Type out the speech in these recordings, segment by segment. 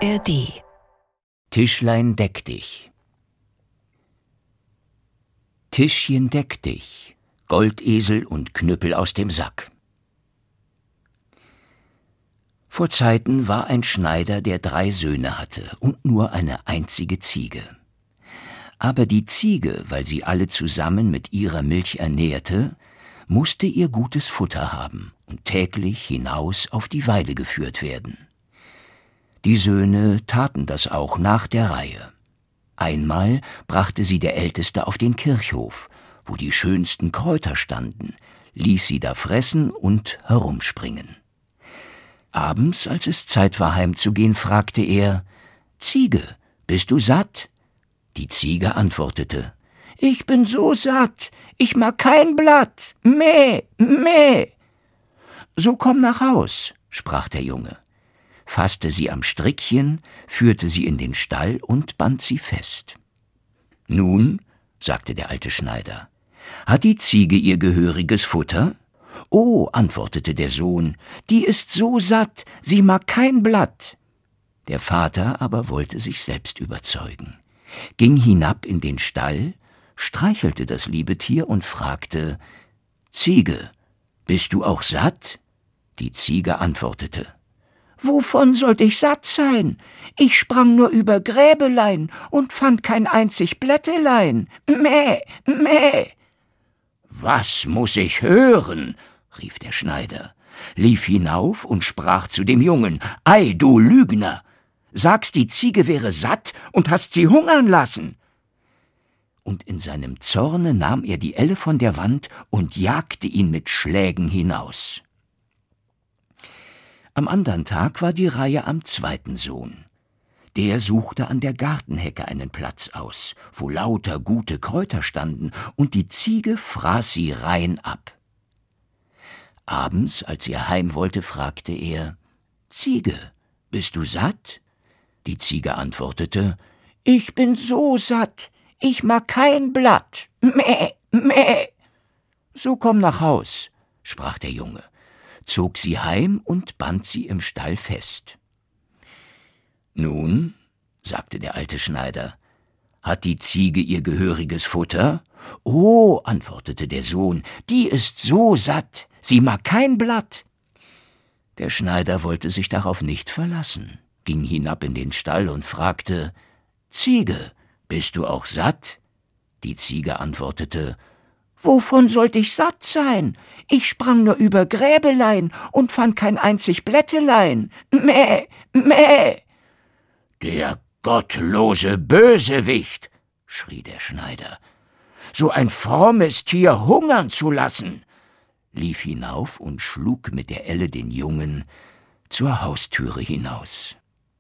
ARD. Tischlein deck dich. Tischchen deck dich, Goldesel und Knüppel aus dem Sack. Vor Zeiten war ein Schneider, der 3 Söhne hatte und nur eine einzige Ziege. Aber die Ziege, weil sie alle zusammen mit ihrer Milch ernährte, musste ihr gutes Futter haben und täglich hinaus auf die Weide geführt werden. Die Söhne taten das auch nach der Reihe. Einmal brachte sie der Älteste auf den Kirchhof, wo die schönsten Kräuter standen, ließ sie da fressen und herumspringen. Abends, als es Zeit war heimzugehen, fragte er: »Ziege, bist du satt?« Die Ziege antwortete: »Ich bin so satt, ich mag kein Blatt, meh, meh.« »So komm nach Haus«, sprach der Junge, fasste sie am Strickchen, führte sie in den Stall und band sie fest. »Nun«, sagte der alte Schneider, »hat die Ziege ihr gehöriges Futter?« »Oh«, antwortete der Sohn, »die ist so satt, sie mag kein Blatt.« Der Vater aber wollte sich selbst überzeugen, ging hinab in den Stall, streichelte das liebe Tier und fragte: »Ziege, bist du auch satt?« Die Ziege antwortete: »Wovon sollte ich satt sein? Ich sprang nur über Gräbelein und fand kein einzig Blättelein. Mäh, mäh.« »Was muß ich hören?«, rief der Schneider, lief hinauf und sprach zu dem Jungen: »Ei, du Lügner! Sagst, die Ziege wäre satt und hast sie hungern lassen!« Und in seinem Zorne nahm er die Elle von der Wand und jagte ihn mit Schlägen hinaus. Am andern Tag war die Reihe am 2. Sohn. Der suchte an der Gartenhecke einen Platz aus, wo lauter gute Kräuter standen, und die Ziege fraß sie rein ab. Abends, als er heim wollte, fragte er: »Ziege, bist du satt?« Die Ziege antwortete: »Ich bin so satt, ich mag kein Blatt, mäh, mäh.« »So komm nach Haus«, sprach der Junge, zog sie heim und band sie im Stall fest. »Nun«, sagte der alte Schneider, »hat die Ziege ihr gehöriges Futter?« »Oh«, antwortete der Sohn, »die ist so satt, sie mag kein Blatt.« Der Schneider wollte sich darauf nicht verlassen, ging hinab in den Stall und fragte: »Ziege, bist du auch satt?« Die Ziege antwortete: »Wovon sollte ich satt sein? Ich sprang nur über Gräbelein und fand kein einzig Blättelein. Mäh, mäh.« »Der gottlose Bösewicht«, schrie der Schneider, »so ein frommes Tier hungern zu lassen!« lief hinauf und schlug mit der Elle den Jungen zur Haustüre hinaus.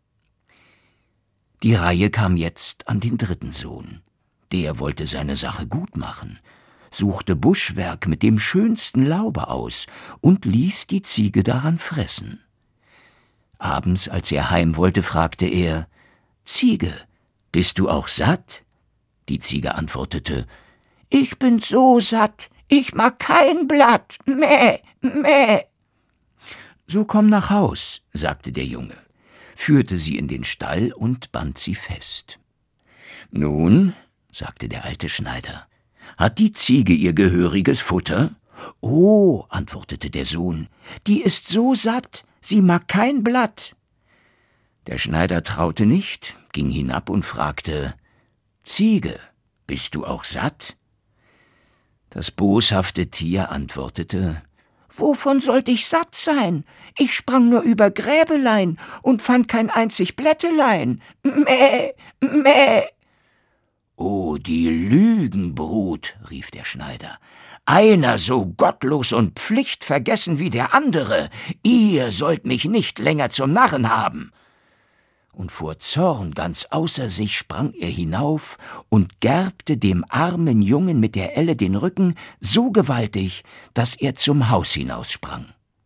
Die Reihe kam jetzt an den 3. Sohn. Der wollte seine Sache gut machen, suchte Buschwerk mit dem schönsten Laube aus und ließ die Ziege daran fressen. Abends, als er heim wollte, fragte er: »Ziege, bist du auch satt?« Die Ziege antwortete: »Ich bin so satt, ich mag kein Blatt, mäh, mäh.« »So komm nach Haus«, sagte der Junge, führte sie in den Stall und band sie fest. »Nun«, sagte der alte Schneider, »hat die Ziege ihr gehöriges Futter?« »Oh«, antwortete der Sohn, »die ist so satt, sie mag kein Blatt.« Der Schneider traute nicht, ging hinab und fragte: »Ziege, bist du auch satt?« Das boshafte Tier antwortete: »Wovon sollte ich satt sein? Ich sprang nur über Gräbelein und fand kein einzig Blättelein. Mäh, mäh.« »Oh, die Lügenbrut«, rief der Schneider, »einer so gottlos und pflichtvergessen wie der andere. Ihr sollt mich nicht länger zum Narren haben.« Und vor Zorn ganz außer sich sprang er hinauf und gerbte dem armen Jungen mit der Elle den Rücken so gewaltig, dass er zum Haus hinaussprang.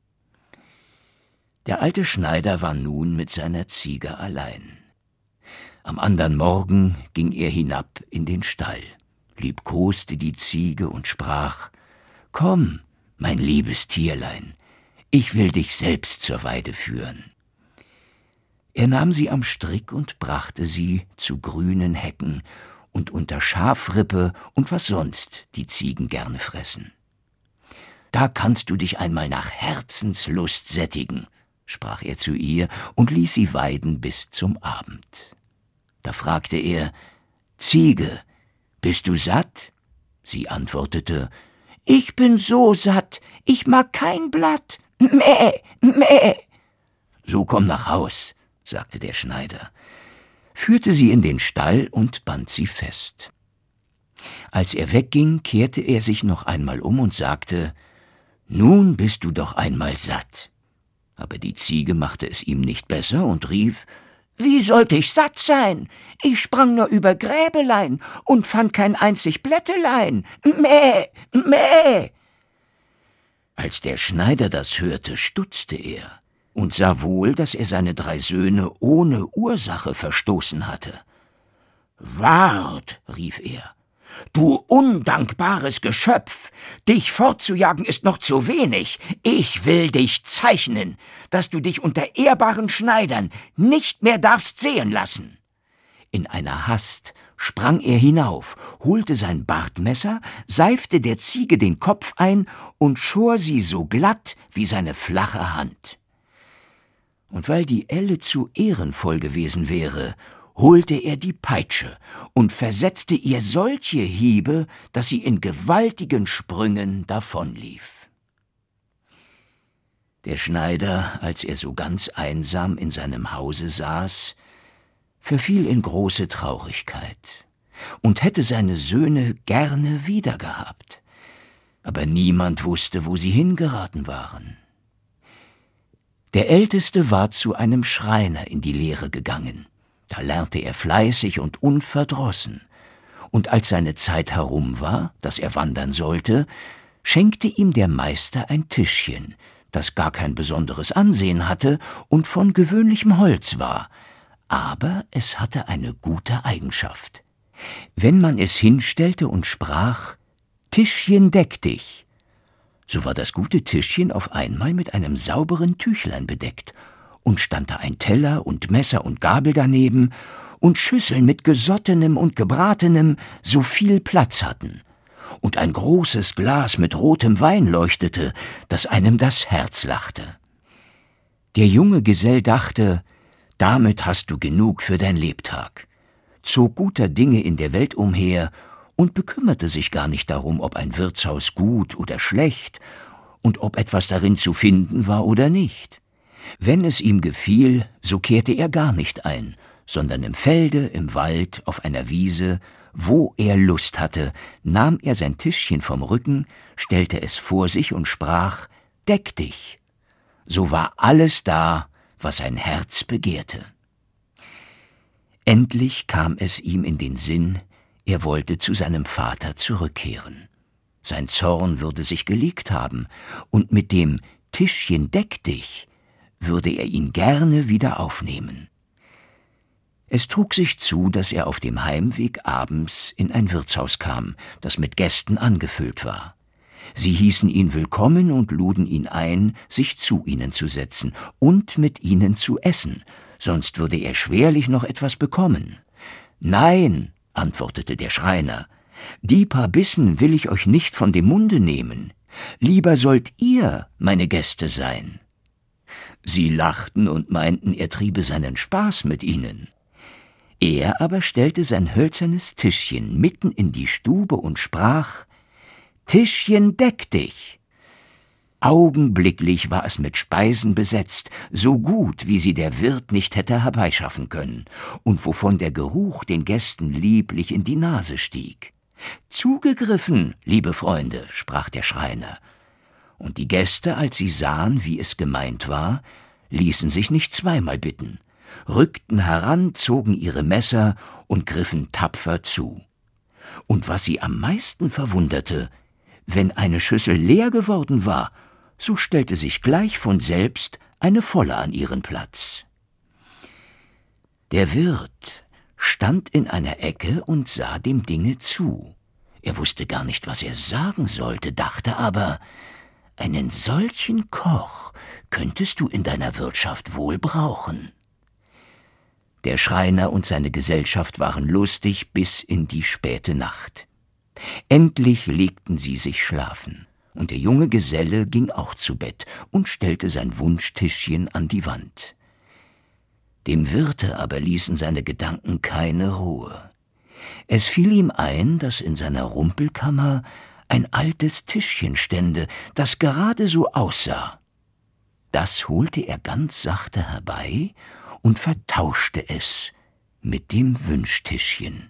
Der alte Schneider war nun mit seiner Ziege allein. Am andern Morgen ging er hinab in den Stall, liebkoste die Ziege und sprach: »Komm, mein liebes Tierlein, ich will dich selbst zur Weide führen.« Er nahm sie am Strick und brachte sie zu grünen Hecken und unter Schafrippe und was sonst die Ziegen gerne fressen. »Da kannst du dich einmal nach Herzenslust sättigen«, sprach er zu ihr und ließ sie weiden bis zum Abend. Da fragte er: »Ziege, bist du satt?« Sie antwortete: »Ich bin so satt, ich mag kein Blatt. Mäh, mäh.« »So komm nach Haus«, sagte der Schneider, führte sie in den Stall und band sie fest. Als er wegging, kehrte er sich noch einmal um und sagte: »Nun bist du doch einmal satt.« Aber die Ziege machte es ihm nicht besser und rief: »Wie sollte ich satt sein? Ich sprang nur über Gräbelein und fand kein einzig Blättelein. Mäh, mäh.« Als der Schneider das hörte, stutzte er und sah wohl, dass er seine 3 Söhne ohne Ursache verstoßen hatte. »Wart«, rief er, »du undankbares Geschöpf, dich fortzujagen ist noch zu wenig. Ich will dich zeichnen, dass du dich unter ehrbaren Schneidern nicht mehr darfst sehen lassen.« In einer Hast sprang er hinauf, holte sein Bartmesser, seifte der Ziege den Kopf ein und schor sie so glatt wie seine flache Hand. Und weil die Elle zu ehrenvoll gewesen wäre, holte er die Peitsche und versetzte ihr solche Hiebe, dass sie in gewaltigen Sprüngen davonlief. Der Schneider, als er so ganz einsam in seinem Hause saß, verfiel in große Traurigkeit und hätte seine Söhne gerne wiedergehabt, aber niemand wusste, wo sie hingeraten waren. Der Älteste war zu einem Schreiner in die Lehre gegangen. Da lernte er fleißig und unverdrossen, und als seine Zeit herum war, dass er wandern sollte, schenkte ihm der Meister ein Tischchen, das gar kein besonderes Ansehen hatte und von gewöhnlichem Holz war, aber es hatte eine gute Eigenschaft. Wenn man es hinstellte und sprach: »Tischchen, deck dich«, so war das gute Tischchen auf einmal mit einem sauberen Tüchlein bedeckt, und stand da ein Teller und Messer und Gabel daneben und Schüsseln mit Gesottenem und Gebratenem, so viel Platz hatten, und ein großes Glas mit rotem Wein leuchtete, dass einem das Herz lachte. Der junge Gesell dachte: »Damit hast du genug für dein Lebtag«, zog guter Dinge in der Welt umher und bekümmerte sich gar nicht darum, ob ein Wirtshaus gut oder schlecht und ob etwas darin zu finden war oder nicht. Wenn es ihm gefiel, so kehrte er gar nicht ein, sondern im Felde, im Wald, auf einer Wiese, wo er Lust hatte, nahm er sein Tischchen vom Rücken, stellte es vor sich und sprach: »Deck dich«. So war alles da, was sein Herz begehrte. Endlich kam es ihm in den Sinn, er wollte zu seinem Vater zurückkehren. Sein Zorn würde sich gelegt haben, und mit dem »Tischchen, deck dich« würde er ihn gerne wieder aufnehmen. Es trug sich zu, dass er auf dem Heimweg abends in ein Wirtshaus kam, das mit Gästen angefüllt war. Sie hießen ihn willkommen und luden ihn ein, sich zu ihnen zu setzen und mit ihnen zu essen, sonst würde er schwerlich noch etwas bekommen. »Nein«, antwortete der Schreiner, »die paar Bissen will ich euch nicht von dem Munde nehmen. Lieber sollt ihr meine Gäste sein.« Sie lachten und meinten, er triebe seinen Spaß mit ihnen. Er aber stellte sein hölzernes Tischchen mitten in die Stube und sprach: »Tischchen, deck dich!« Augenblicklich war es mit Speisen besetzt, so gut, wie sie der Wirt nicht hätte herbeischaffen können, und wovon der Geruch den Gästen lieblich in die Nase stieg. »Zugegriffen, liebe Freunde«, sprach der Schreiner. Und die Gäste, als sie sahen, wie es gemeint war, ließen sich nicht zweimal bitten, rückten heran, zogen ihre Messer und griffen tapfer zu. Und was sie am meisten verwunderte: wenn eine Schüssel leer geworden war, so stellte sich gleich von selbst eine volle an ihren Platz. Der Wirt stand in einer Ecke und sah dem Dinge zu. Er wusste gar nicht, was er sagen sollte, dachte aber: »Einen solchen Koch könntest du in deiner Wirtschaft wohl brauchen.« Der Schreiner und seine Gesellschaft waren lustig bis in die späte Nacht. Endlich legten sie sich schlafen, und der junge Geselle ging auch zu Bett und stellte sein Wunschtischchen an die Wand. Dem Wirte aber ließen seine Gedanken keine Ruhe. Es fiel ihm ein, dass in seiner Rumpelkammer ein altes Tischchen stände, das gerade so aussah. Das holte er ganz sachte herbei und vertauschte es mit dem Wünschtischchen.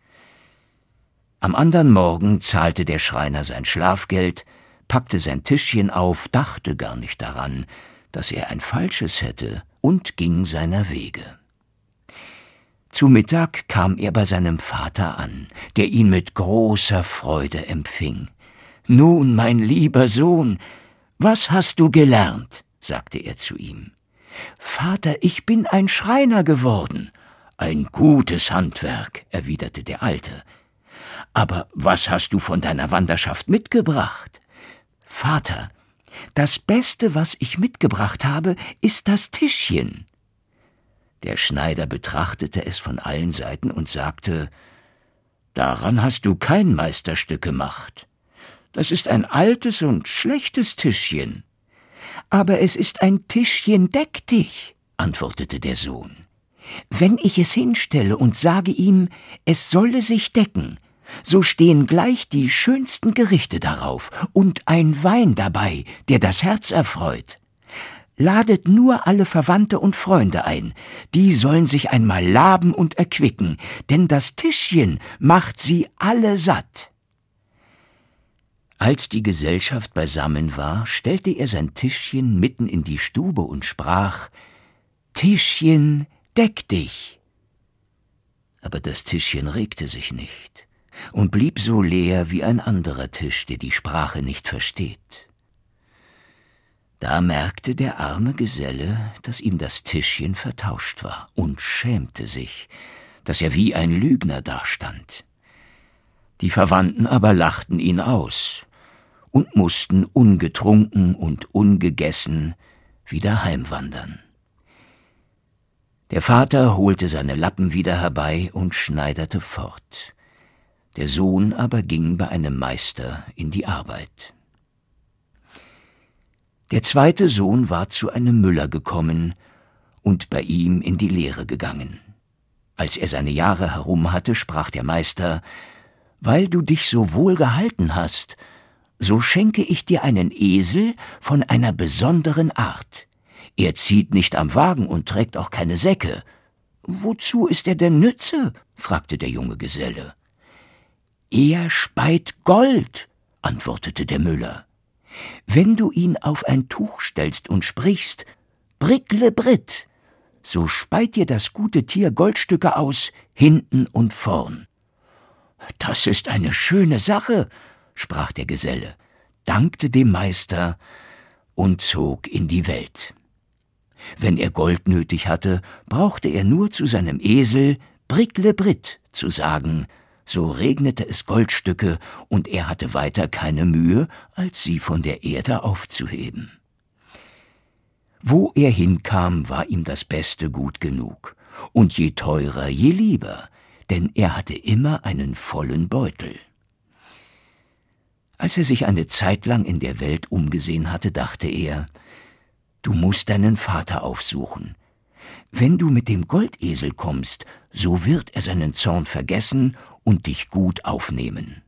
Am andern Morgen zahlte der Schreiner sein Schlafgeld, packte sein Tischchen auf, dachte gar nicht daran, dass er ein falsches hätte, und ging seiner Wege. Zu Mittag kam er bei seinem Vater an, der ihn mit großer Freude empfing. »Nun, mein lieber Sohn, was hast du gelernt?« sagte er zu ihm. »Vater, ich bin ein Schreiner geworden.« »Ein gutes Handwerk«, erwiderte der Alte. »Aber was hast du von deiner Wanderschaft mitgebracht?« »Vater, das Beste, was ich mitgebracht habe, ist das Tischchen.« Der Schneider betrachtete es von allen Seiten und sagte, »Daran hast du kein Meisterstück gemacht. Das ist ein altes und schlechtes Tischchen.« »Aber es ist ein Tischchen deck dich«, antwortete der Sohn. »Wenn ich es hinstelle und sage ihm, es solle sich decken, so stehen gleich die schönsten Gerichte darauf und ein Wein dabei, der das Herz erfreut. Ladet nur alle Verwandte und Freunde ein, die sollen sich einmal laben und erquicken, denn das Tischchen macht sie alle satt.« Als die Gesellschaft beisammen war, stellte er sein Tischchen mitten in die Stube und sprach, »Tischchen, deck dich!« Aber das Tischchen regte sich nicht und blieb so leer wie ein anderer Tisch, der die Sprache nicht versteht. Da merkte der arme Geselle, dass ihm das Tischchen vertauscht war, und schämte sich, dass er wie ein Lügner dastand. Die Verwandten aber lachten ihn aus und mussten ungetrunken und ungegessen wieder heimwandern. Der Vater holte seine Lappen wieder herbei und schneiderte fort. Der Sohn aber ging bei einem Meister in die Arbeit. Der zweite Sohn war zu einem Müller gekommen und bei ihm in die Lehre gegangen. Als er seine Jahre herum hatte, sprach der Meister, »Weil du dich so wohl gehalten hast, so schenke ich dir einen Esel von einer besonderen Art. Er zieht nicht am Wagen und trägt auch keine Säcke.« »Wozu ist er denn nütze?« fragte der junge Geselle. »Er speit Gold«, antwortete der Müller. »Wenn du ihn auf ein Tuch stellst und sprichst, »Brickle-Britt«, so speit dir das gute Tier Goldstücke aus, hinten und vorn.« »Das ist eine schöne Sache«, sprach der Geselle, dankte dem Meister und zog in die Welt. Wenn er Gold nötig hatte, brauchte er nur zu seinem Esel »Brickle-Britt« zu sagen, so regnete es Goldstücke, und er hatte weiter keine Mühe, als sie von der Erde aufzuheben. Wo er hinkam, war ihm das Beste gut genug, und je teurer, je lieber, denn er hatte immer einen vollen Beutel. Als er sich eine Zeit lang in der Welt umgesehen hatte, dachte er, »Du musst deinen Vater aufsuchen. Wenn du mit dem Goldesel kommst, so wird er seinen Zorn vergessen und dich gut aufnehmen.«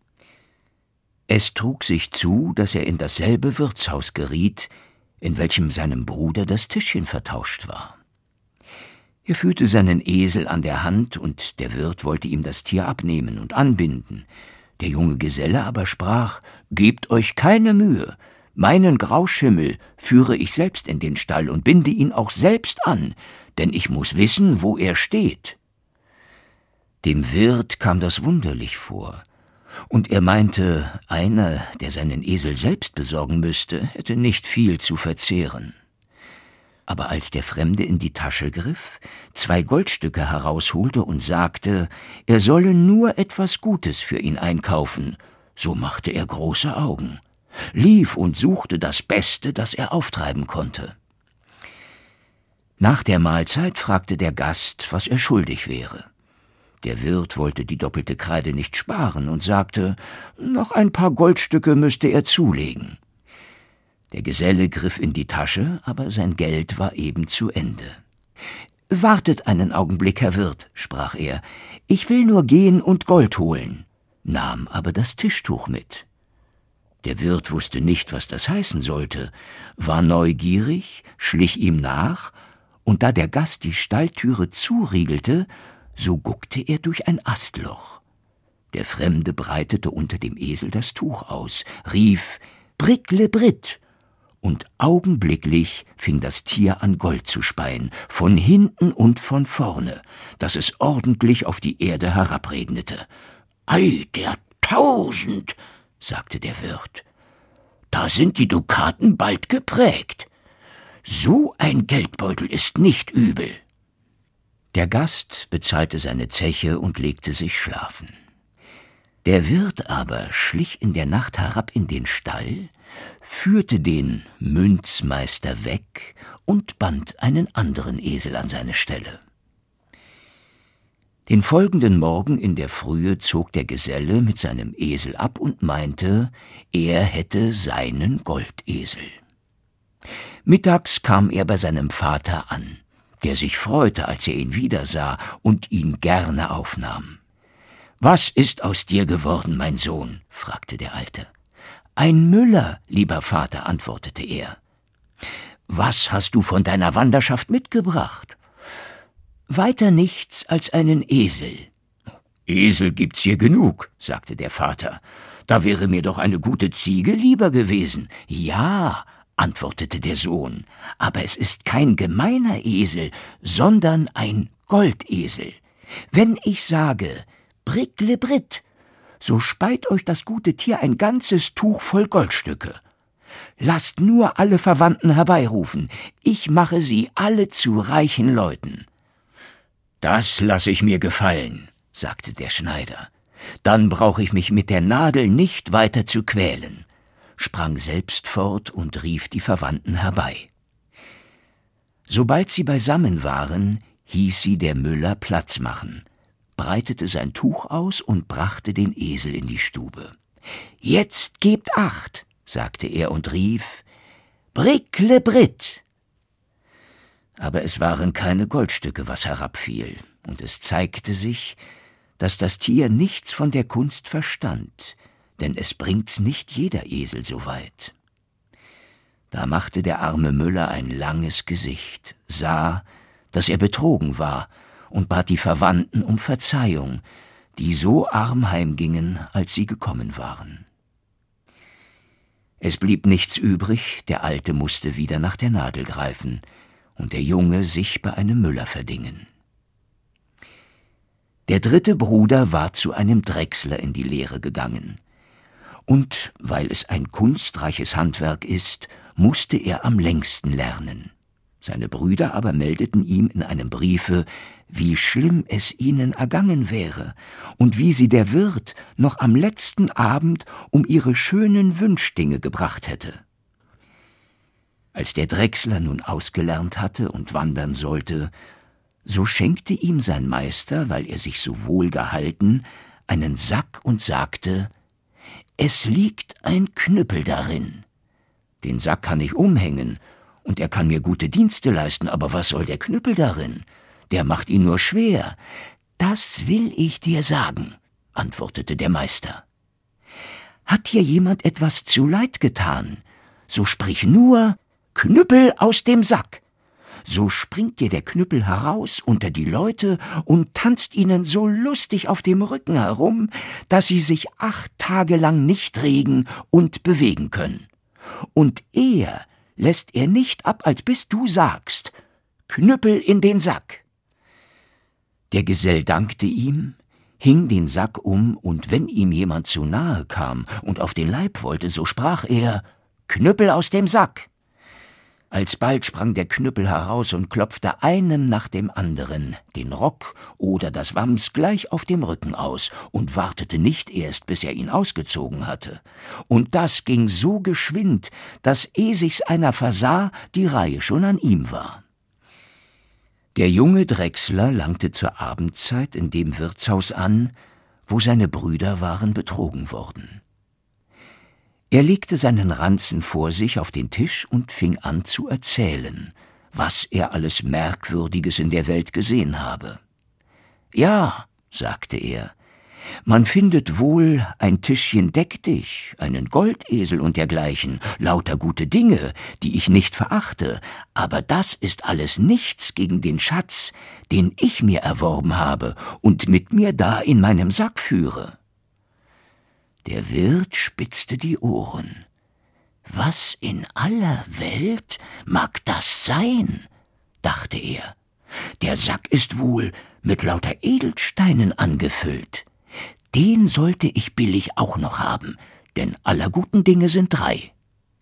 Es trug sich zu, dass er in dasselbe Wirtshaus geriet, in welchem seinem Bruder das Tischchen vertauscht war. Er führte seinen Esel an der Hand, und der Wirt wollte ihm das Tier abnehmen und anbinden. Der junge Geselle aber sprach, »Gebt euch keine Mühe, meinen Grauschimmel führe ich selbst in den Stall und binde ihn auch selbst an, denn ich muß wissen, wo er steht.« Dem Wirt kam das wunderlich vor, und er meinte, einer, der seinen Esel selbst besorgen müsste, hätte nicht viel zu verzehren. Aber als der Fremde in die Tasche griff, 2 Goldstücke herausholte und sagte, er solle nur etwas Gutes für ihn einkaufen, so machte er große Augen, lief und suchte das Beste, das er auftreiben konnte. Nach der Mahlzeit fragte der Gast, was er schuldig wäre. Der Wirt wollte die doppelte Kreide nicht sparen und sagte, noch ein paar Goldstücke müsste er zulegen. Der Geselle griff in die Tasche, aber sein Geld war eben zu Ende. »Wartet einen Augenblick, Herr Wirt«, sprach er, »ich will nur gehen und Gold holen«, nahm aber das Tischtuch mit. Der Wirt wusste nicht, was das heißen sollte, war neugierig, schlich ihm nach, und da der Gast die Stalltüre zuriegelte, so guckte er durch ein Astloch. Der Fremde breitete unter dem Esel das Tuch aus, rief »Bricklebrit«, und augenblicklich fing das Tier an Gold zu speien, von hinten und von vorne, dass es ordentlich auf die Erde herabregnete. »Ei, der 1000«, sagte der Wirt, »da sind die Dukaten bald geprägt. So ein Geldbeutel ist nicht übel.« Der Gast bezahlte seine Zeche und legte sich schlafen. Der Wirt aber schlich in der Nacht herab in den Stall, führte den Münzmeister weg und band einen anderen Esel an seine Stelle. Den folgenden Morgen in der Frühe zog der Geselle mit seinem Esel ab und meinte, er hätte seinen Goldesel. Mittags kam er bei seinem Vater an, der sich freute, als er ihn wiedersah und ihn gerne aufnahm. »Was ist aus dir geworden, mein Sohn?« fragte der Alte. »Ein Müller, lieber Vater«, antwortete er. »Was hast du von deiner Wanderschaft mitgebracht?« »Weiter nichts als einen Esel.« »Esel gibt's hier genug«, sagte der Vater. »Da wäre mir doch eine gute Ziege lieber gewesen.« »Ja«, antwortete der Sohn, »aber es ist kein gemeiner Esel, sondern ein Goldesel. Wenn ich sage, Bricklebrit, so speit euch das gute Tier ein ganzes Tuch voll Goldstücke. Lasst nur alle Verwandten herbeirufen, ich mache sie alle zu reichen Leuten.« »Das lasse ich mir gefallen«, sagte der Schneider. »Dann brauche ich mich mit der Nadel nicht weiter zu quälen«, sprang selbst fort und rief die Verwandten herbei. Sobald sie beisammen waren, hieß sie der Müller Platz machen, breitete sein Tuch aus und brachte den Esel in die Stube. »Jetzt gebt Acht«, sagte er und rief, »Bricklebrit«. Aber es waren keine Goldstücke, was herabfiel, und es zeigte sich, dass das Tier nichts von der Kunst verstand, denn es bringt's nicht jeder Esel so weit. Da machte der arme Müller ein langes Gesicht, sah, dass er betrogen war, und bat die Verwandten um Verzeihung, die so arm heimgingen, als sie gekommen waren. Es blieb nichts übrig, der Alte musste wieder nach der Nadel greifen und der Junge sich bei einem Müller verdingen. Der dritte Bruder war zu einem Drechsler in die Lehre gegangen, und weil es ein kunstreiches Handwerk ist, musste er am längsten lernen. Seine Brüder aber meldeten ihm in einem Briefe, wie schlimm es ihnen ergangen wäre und wie sie der Wirt noch am letzten Abend um ihre schönen Wünschdinge gebracht hätte. Als der Drechsler nun ausgelernt hatte und wandern sollte, so schenkte ihm sein Meister, weil er sich so wohl gehalten, einen Sack und sagte, »Es liegt ein Knüppel darin. Den Sack kann ich umhängen, und er kann mir gute Dienste leisten, aber was soll der Knüppel darin? Der macht ihn nur schwer.« »Das will ich dir sagen«, antwortete der Meister. »Hat dir jemand etwas zuleid getan, so sprich nur »Knüppel aus dem Sack«. So springt dir der Knüppel heraus unter die Leute und tanzt ihnen so lustig auf dem Rücken herum, dass sie sich 8 Tage lang nicht regen und bewegen können. Und er lässt er nicht ab, als bis du sagst, »Knüppel in den Sack«. Der Gesell dankte ihm, hing den Sack um, und wenn ihm jemand zu nahe kam und auf den Leib wollte, so sprach er, »Knüppel aus dem Sack«. Alsbald sprang der Knüppel heraus und klopfte einem nach dem anderen den Rock oder das Wams gleich auf dem Rücken aus und wartete nicht erst, bis er ihn ausgezogen hatte. Und das ging so geschwind, dass, ehe sich's einer versah, die Reihe schon an ihm war. Der junge Drechsler langte zur Abendzeit in dem Wirtshaus an, wo seine Brüder waren betrogen worden. Er legte seinen Ranzen vor sich auf den Tisch und fing an zu erzählen, was er alles Merkwürdiges in der Welt gesehen habe. »Ja«, sagte er, »man findet wohl ein Tischchen deck dich, einen Goldesel und dergleichen, lauter gute Dinge, die ich nicht verachte, aber das ist alles nichts gegen den Schatz, den ich mir erworben habe und mit mir da in meinem Sack führe.« Der Wirt spitzte die Ohren. »Was in aller Welt mag das sein?«, dachte er. »Der Sack ist wohl mit lauter Edelsteinen angefüllt. Den sollte ich billig auch noch haben, denn aller guten Dinge sind 3.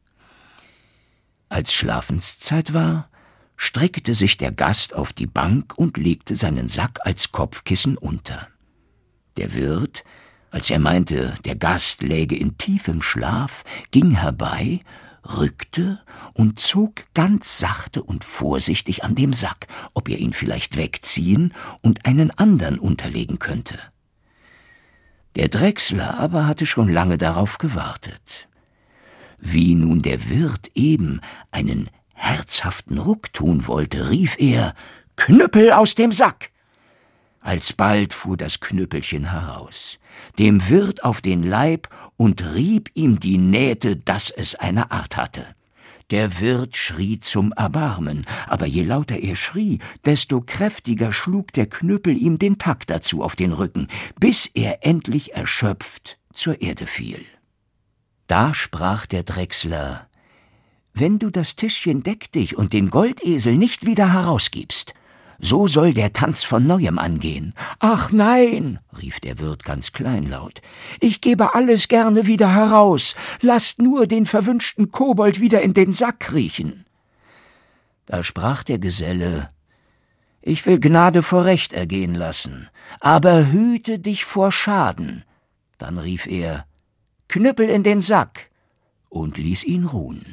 Als Schlafenszeit war, streckte sich der Gast auf die Bank und legte seinen Sack als Kopfkissen unter. Der Wirt, als er meinte, der Gast läge in tiefem Schlaf, ging herbei, rückte und zog ganz sachte und vorsichtig an dem Sack, ob er ihn vielleicht wegziehen und einen andern unterlegen könnte. Der Drechsler aber hatte schon lange darauf gewartet. Wie nun der Wirt eben einen herzhaften Ruck tun wollte, rief er: »Knüppel aus dem Sack!« Alsbald fuhr das Knüppelchen heraus, dem Wirt auf den Leib und rieb ihm die Nähte, dass es eine Art hatte. Der Wirt schrie zum Erbarmen, aber je lauter er schrie, desto kräftiger schlug der Knüppel ihm den Takt dazu auf den Rücken, bis er endlich erschöpft zur Erde fiel. Da sprach der Drechsler: »Wenn du das Tischchen deck dich und den Goldesel nicht wieder herausgibst, so soll der Tanz von Neuem angehen.« »Ach nein«, rief der Wirt ganz kleinlaut, »ich gebe alles gerne wieder heraus, lasst nur den verwünschten Kobold wieder in den Sack kriechen.« Da sprach der Geselle: »Ich will Gnade vor Recht ergehen lassen, aber hüte dich vor Schaden.« Dann rief er: »Knüppel in den Sack«, und ließ ihn ruhen.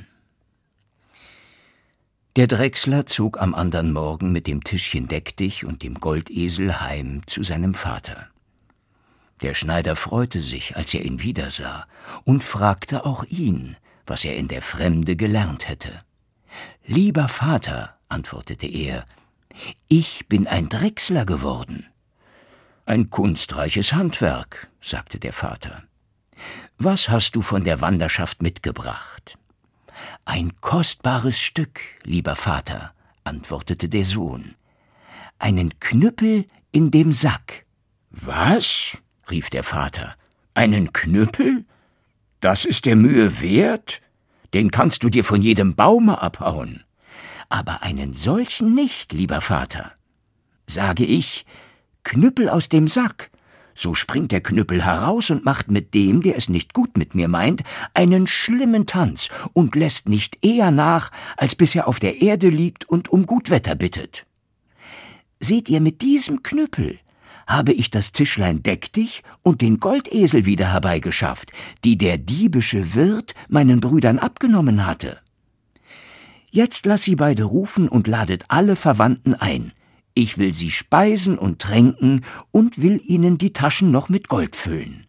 Der Drechsler zog am andern Morgen mit dem Tischchen deck dich und dem Goldesel heim zu seinem Vater. Der Schneider freute sich, als er ihn wiedersah, und fragte auch ihn, was er in der Fremde gelernt hätte. »Lieber Vater«, antwortete er, »ich bin ein Drechsler geworden.« »Ein kunstreiches Handwerk«, sagte der Vater. »Was hast du von der Wanderschaft mitgebracht?« »Ein kostbares Stück, lieber Vater«, antwortete der Sohn. »Einen Knüppel in dem Sack.« »Was?«, rief der Vater. »Einen Knüppel? Das ist der Mühe wert? Den kannst du dir von jedem Baume abhauen.« »Aber einen solchen nicht, lieber Vater. Sage ich, Knüppel aus dem Sack, so springt der Knüppel heraus und macht mit dem, der es nicht gut mit mir meint, einen schlimmen Tanz und lässt nicht eher nach, als bis er auf der Erde liegt und um gut Wetter bittet. Seht ihr, mit diesem Knüppel habe ich das Tischlein deck dich und den Goldesel wieder herbeigeschafft, die der diebische Wirt meinen Brüdern abgenommen hatte. Jetzt lasst sie beide rufen und ladet alle Verwandten ein. Ich will sie speisen und tränken und will ihnen die Taschen noch mit Gold füllen.«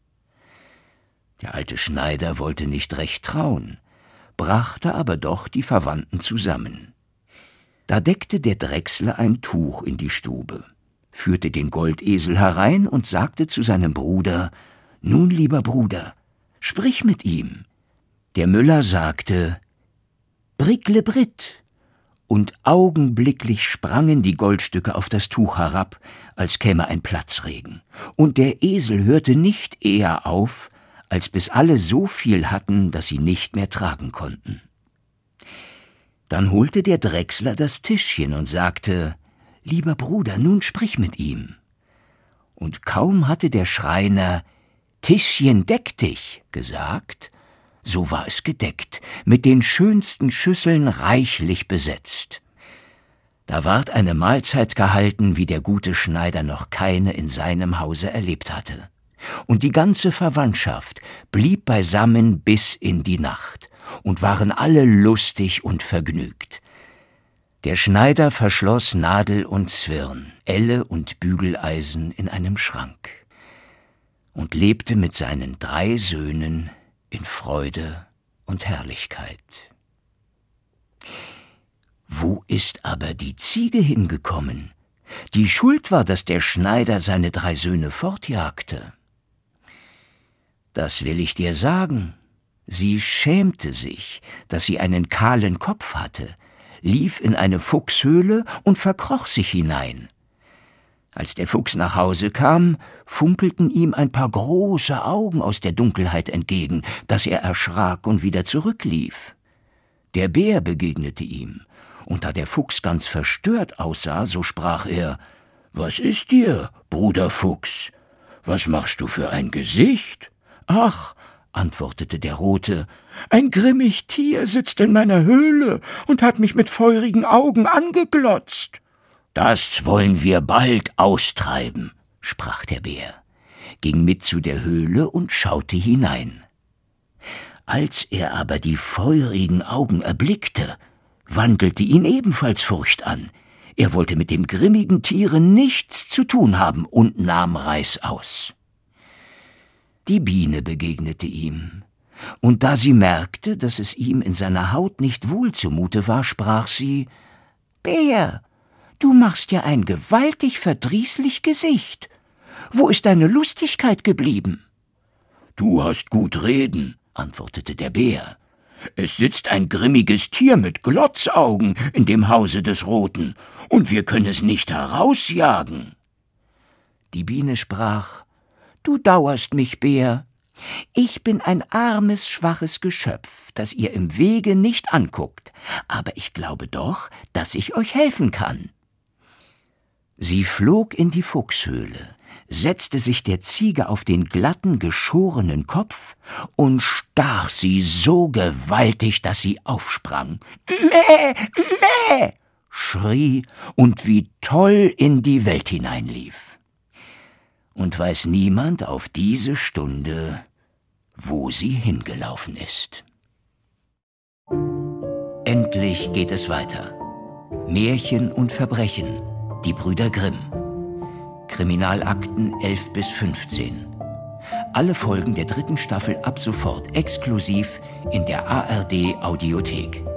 Der alte Schneider wollte nicht recht trauen, brachte aber doch die Verwandten zusammen. Da deckte der Drechsler ein Tuch in die Stube, führte den Goldesel herein und sagte zu seinem Bruder: »Nun, lieber Bruder, sprich mit ihm.« Der Müller sagte: »Bricklebrit«, und augenblicklich sprangen die Goldstücke auf das Tuch herab, als käme ein Platzregen, und der Esel hörte nicht eher auf, als bis alle so viel hatten, dass sie nicht mehr tragen konnten. Dann holte der Drechsler das Tischchen und sagte: »Lieber Bruder, nun sprich mit ihm.« Und kaum hatte der Schreiner »Tischchen, deck dich« gesagt, so war es gedeckt, mit den schönsten Schüsseln reichlich besetzt. Da ward eine Mahlzeit gehalten, wie der gute Schneider noch keine in seinem Hause erlebt hatte. Und die ganze Verwandtschaft blieb beisammen bis in die Nacht und waren alle lustig und vergnügt. Der Schneider verschloss Nadel und Zwirn, Elle und Bügeleisen in einem Schrank und lebte mit seinen 3 Söhnen in Freude und Herrlichkeit. Wo ist aber die Ziege hingekommen, die schuld war, dass der Schneider seine 3 Söhne fortjagte? Das will ich dir sagen. Sie schämte sich, dass sie einen kahlen Kopf hatte, lief in eine Fuchshöhle und verkroch sich hinein. Als der Fuchs nach Hause kam, funkelten ihm ein paar große Augen aus der Dunkelheit entgegen, dass er erschrak und wieder zurücklief. Der Bär begegnete ihm, und da der Fuchs ganz verstört aussah, so sprach er: »Was ist dir, Bruder Fuchs? Was machst du für ein Gesicht?« »Ach«, antwortete der Rote, »ein grimmig Tier sitzt in meiner Höhle und hat mich mit feurigen Augen angeglotzt.« »Das wollen wir bald austreiben«, sprach der Bär, ging mit zu der Höhle und schaute hinein. Als er aber die feurigen Augen erblickte, wandelte ihn ebenfalls Furcht an. Er wollte mit dem grimmigen Tiere nichts zu tun haben und nahm Reißaus. Die Biene begegnete ihm, und da sie merkte, dass es ihm in seiner Haut nicht wohl zumute war, sprach sie: »Bär, du machst ja ein gewaltig verdrießlich Gesicht. Wo ist deine Lustigkeit geblieben?« »Du hast gut reden«, antwortete der Bär. »Es sitzt ein grimmiges Tier mit Glotzaugen in dem Hause des Roten, und wir können es nicht herausjagen.« Die Biene sprach: »Du dauerst mich, Bär. Ich bin ein armes, schwaches Geschöpf, das ihr im Wege nicht anguckt, aber ich glaube doch, dass ich euch helfen kann.« Sie flog in die Fuchshöhle, setzte sich der Ziege auf den glatten, geschorenen Kopf und stach sie so gewaltig, dass sie aufsprang. »Mäh, mäh«, schrie und wie toll in die Welt hineinlief. Und weiß niemand auf diese Stunde, wo sie hingelaufen ist. Endlich geht es weiter. Märchen und Verbrechen, die Brüder Grimm. Kriminalakten 11 bis 15. Alle Folgen der 3. Staffel ab sofort exklusiv in der ARD Audiothek.